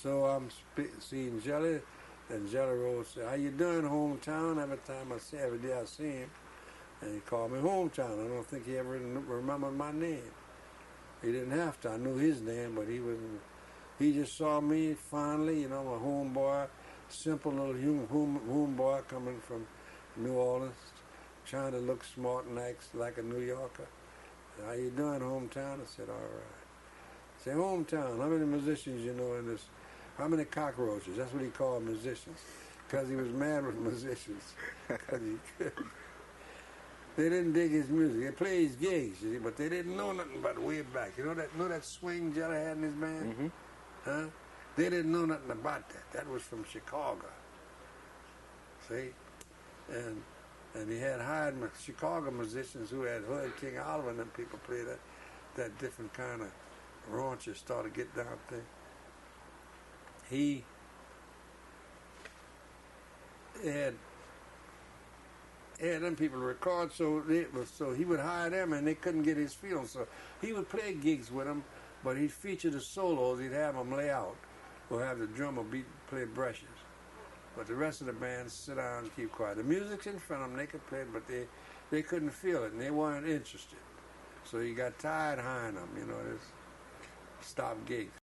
So I'm seeing Jelly, and Jelly Roll said, "How you doing, hometown?" Every day I see him, and he called me hometown. I don't think he ever remembered my name. He didn't have to. I knew his name, but he wasn't. He just saw me finally, you know, my homeboy, simple little homeboy coming from New Orleans, trying to look smart and act like a New Yorker. "How you doing, hometown?" I said, "All right." I said, "Hometown, how many musicians you know in this? How many cockroaches?" That's what he called musicians, because he was mad with musicians. They didn't dig his music. They played his gigs, you see, but they didn't know nothing about way back. You know that swing Jelly had in his band? Mm-hmm. Huh? They didn't know nothing about that. That was from Chicago. See? And he had hired Chicago musicians who had heard King Oliver and them people play that different kind of raunchy start to get down thing. He had them people record, so he would hire them, and they couldn't get his feel. So he would play gigs with them, but he'd feature the solos. He'd have them lay out, or have the drummer play brushes. But the rest of the band sit down and keep quiet. The music's in front of them, they could play it, but they couldn't feel it, and they weren't interested. So he got tired hiring them, you know, just stop gigs.